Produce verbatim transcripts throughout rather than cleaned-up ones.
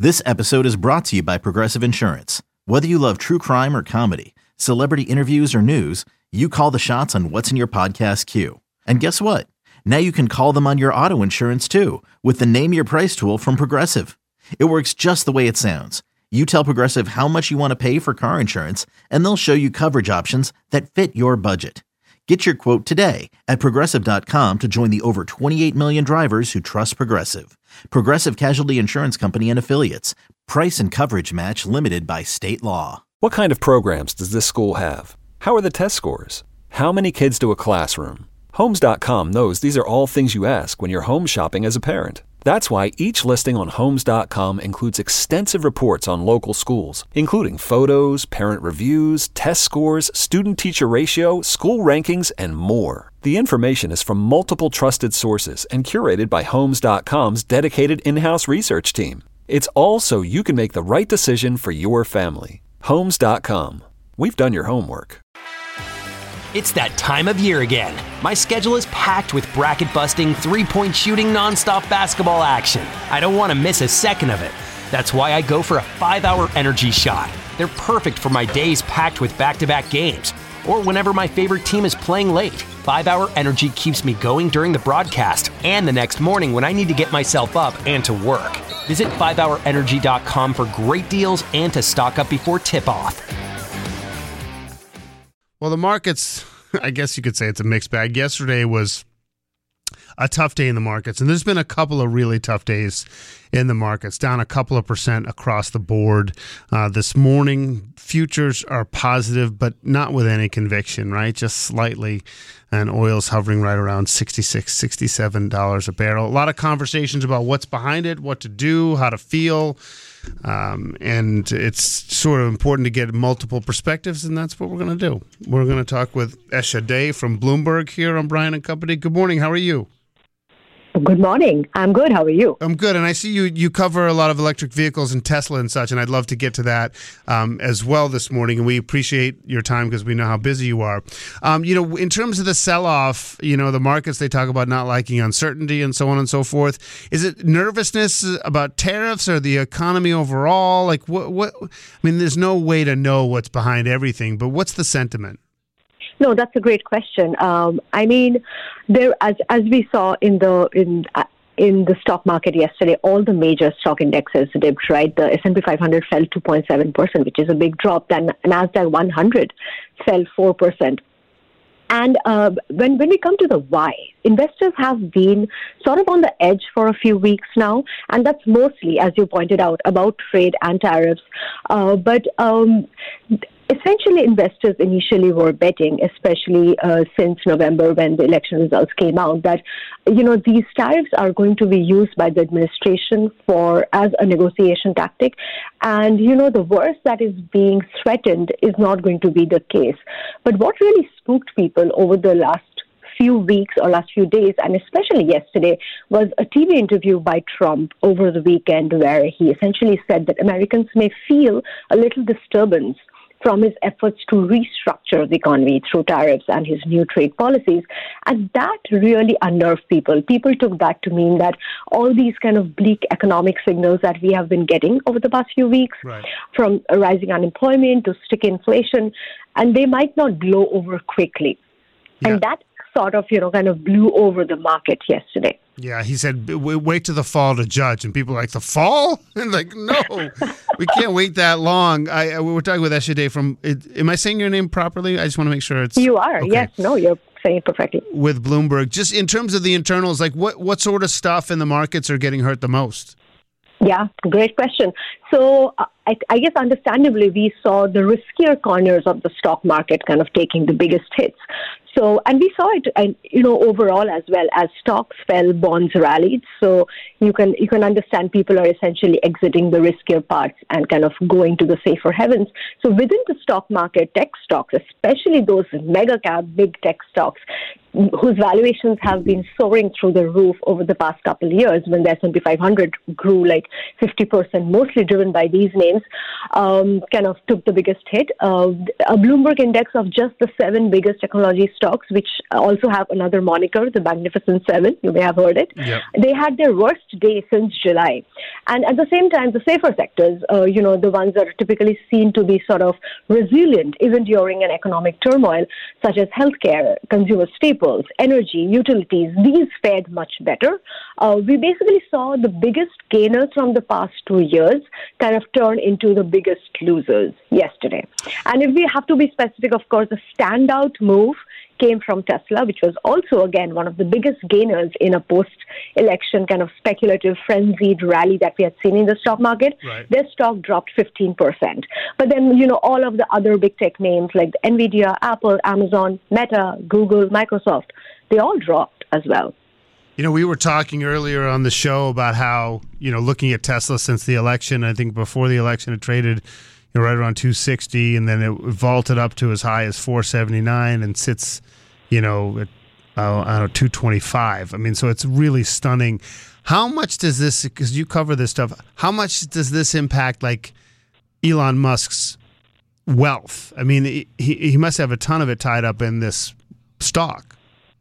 This episode is brought to you by Progressive Insurance. Whether you love true crime or comedy, celebrity interviews or news, you call the shots on what's in your podcast queue. And guess what? Now you can call them on your auto insurance too with the Name Your Price tool from Progressive. It works just the way it sounds. You tell Progressive how much you want to pay for car insurance, and they'll show you coverage options that fit your budget. Get your quote today at Progressive dot com to join the over twenty-eight million drivers who trust Progressive. Progressive Casualty Insurance Company and Affiliates. Price and coverage match limited by state law. What kind of programs does this school have? How are the test scores? How many kids to a classroom? Homes dot com knows these are all things you ask when you're home shopping as a parent. That's why each listing on Homes dot com includes extensive reports on local schools, including photos, parent reviews, test scores, student-teacher ratio, school rankings, and more. The information is from multiple trusted sources and curated by Homes dot com's dedicated in-house research team. It's all so you can make the right decision for your family. Homes dot com. We've done your homework. It's that time of year again. My schedule is packed with bracket-busting, three-point shooting, nonstop basketball action. I don't want to miss a second of it. That's why I go for a five-hour energy shot. They're perfect for my days packed with back-to-back games, or whenever my favorite team is playing late. five-hour energy keeps me going during the broadcast and the next morning when I need to get myself up and to work. Visit five hour energy dot com for great deals and to stock up before tip-off. Well, the markets, I guess you could say it's a mixed bag. Yesterday was a tough day in the markets, and there's been a couple of really tough days in the markets, down a couple of percent across the board. Uh, this morning, futures are positive, but not with any conviction, right? Just slightly, and oil's hovering right around sixty-six, sixty-seven dollars a barrel. A lot of conversations about what's behind it, what to do, how to feel. Um, and it's sort of important to get multiple perspectives, and that's what we're going to do. We're going to talk with Esha Day from Bloomberg here on Brian and Company. Good morning. How are you? Good morning. I'm good. How are you? I'm good. And I see you you cover a lot of electric vehicles and Tesla and such, and I'd love to get to that um, as well this morning. And we appreciate your time because we know how busy you are. Um, you know, in terms of the sell-off, you know, the markets, they talk about not liking uncertainty and so on and so forth. Is it nervousness about tariffs or the economy overall? Like, what? What? I mean, there's no way to know what's behind everything, but what's the sentiment? No, that's a great question. Um, I mean, there as as we saw in the in uh, in the stock market yesterday, all the major stock indexes dipped. Right, the S and P five hundred fell two point seven percent, which is a big drop. Then Nasdaq one hundred fell four percent. And uh, when when we come to the why, investors have been sort of on the edge for a few weeks now, and that's mostly, as you pointed out, about trade and tariffs. Uh, but um, essentially, investors initially were betting, especially uh, since November when the election results came out, that you know these tariffs are going to be used by the administration for as a negotiation tactic, and you know the worst that is being threatened is not going to be the case. But what really spooked people over the last few weeks or last few days, and especially yesterday, was a T V interview by Trump over the weekend where he essentially said that Americans may feel a little disturbance from his efforts to restructure the economy through tariffs and his new trade policies. And that really unnerved people. People took that to mean that all these kind of bleak economic signals that we have been getting over the past few weeks, right, from rising unemployment to sticky inflation, and they might not blow over quickly. Yeah. And that sort of, you know, kind of blew over the market yesterday. Yeah, he said, wait to the fall to judge. And people are like, the fall? And like, no, we can't wait that long. I, we were talking with Esha Day from, am I saying your name properly? I just want to make sure it's... You are, okay. Yes. No, you're saying it perfectly. With Bloomberg. Just in terms of the internals, like what, what sort of stuff in the markets are getting hurt the most? Yeah, great question. So uh, I, I guess understandably, we saw the riskier corners of the stock market kind of taking the biggest hits. So, and we saw it, and you know, overall as well. As stocks fell, bonds rallied. So you can you can understand people are essentially exiting the riskier parts and kind of going to the safer heavens. So within the stock market, tech stocks, especially those mega cap big tech stocks, whose valuations have been soaring through the roof over the past couple of years when the S and P five hundred grew like fifty percent, mostly driven by these names, um, kind of took the biggest hit. Uh, a Bloomberg index of just the seven biggest technology stocks, which also have another moniker, the Magnificent Seven, you may have heard it. Yep. They had their worst day since July. And at the same time, the safer sectors, uh, you know, the ones that are typically seen to be sort of resilient even during an economic turmoil, such as healthcare, consumer staples, energy, utilities, these fared much better. Uh, we basically saw the biggest gainers from the past two years kind of turn into the biggest losers yesterday. And if we have to be specific, of course, the standout move came from Tesla, which was also, again, one of the biggest gainers in a post-election kind of speculative, frenzied rally that we had seen in the stock market. Right. Their stock dropped fifteen percent. But then, you know, all of the other big tech names like NVIDIA, Apple, Amazon, Meta, Google, Microsoft, they all dropped as well. You know, we were talking earlier on the show about how, you know, looking at Tesla since the election, I think before the election it traded you know, right around two sixty, and then it vaulted up to as high as four seventy-nine and sits, you know, at, uh, I don't know, two twenty-five. I mean, so it's really stunning. How much does this, because you cover this stuff, how much does this impact, like, Elon Musk's wealth? I mean, he, he must have a ton of it tied up in this stock.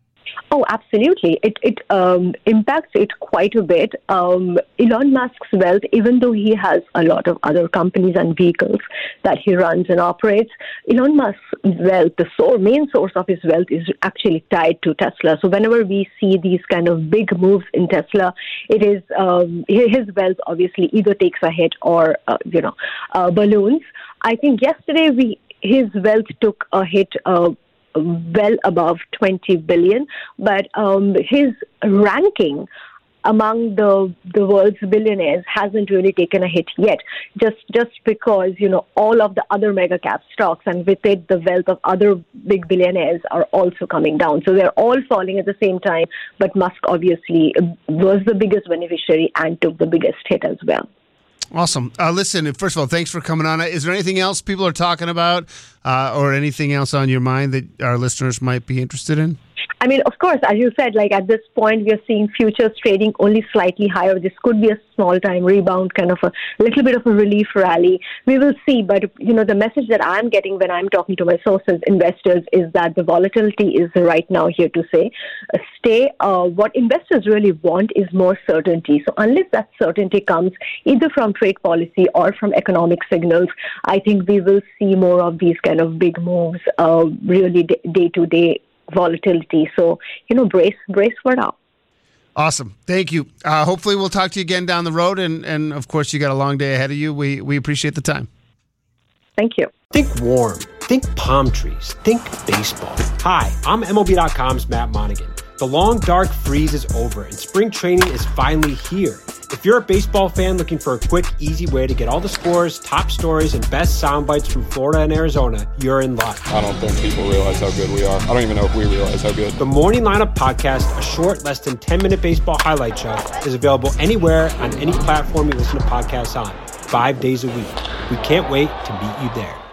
Oh, absolutely. It it um, impacts it quite a bit. Um, Elon Musk's wealth, even though he has a lot of other companies and vehicles that he runs and operates, Elon Musk's wealth, the source, main source of his wealth is actually tied to Tesla. So whenever we see these kind of big moves in Tesla, it is um, his wealth obviously either takes a hit or, uh, you know, uh, balloons. I think yesterday we his wealth took a hit uh, well above twenty billion, but um, his ranking among the the world's billionaires hasn't really taken a hit yet, just just because, you know, all of the other mega cap stocks and with it the wealth of other big billionaires are also coming down. So they're all falling at the same time, but Musk obviously was the biggest beneficiary and took the biggest hit as well. Awesome. Uh, listen, first of all, thanks for coming on. Is there anything else people are talking about uh, or anything else on your mind that our listeners might be interested in? I mean, of course, as you said, like at this point, we are seeing futures trading only slightly higher. This could be a small-time rebound, kind of a little bit of a relief rally. We will see. But, you know, the message that I'm getting when I'm talking to my sources, investors, is that the volatility is right now here to say, uh, stay. Uh, what investors really want is more certainty. So unless that certainty comes either from trade policy or from economic signals, I think we will see more of these kind of big moves, uh, really d- day-to-day volatility. So, you know, brace brace for now. Awesome. Thank you. Uh, hopefully we'll talk to you again down the road. And, and of course, you got a long day ahead of you. We, we appreciate the time. Thank you. Think warm. Think palm trees. Think baseball. Hi, I'm M L B dot com's Matt Monaghan. The long, dark freeze is over and spring training is finally here. If you're a baseball fan looking for a quick, easy way to get all the scores, top stories, and best sound bites from Florida and Arizona, you're in luck. I don't think people realize how good we are. I don't even know if we realize how good. The Morning Lineup Podcast, a short, less than ten-minute baseball highlight show, is available anywhere on any platform you listen to podcasts on, five days a week. We can't wait to meet you there.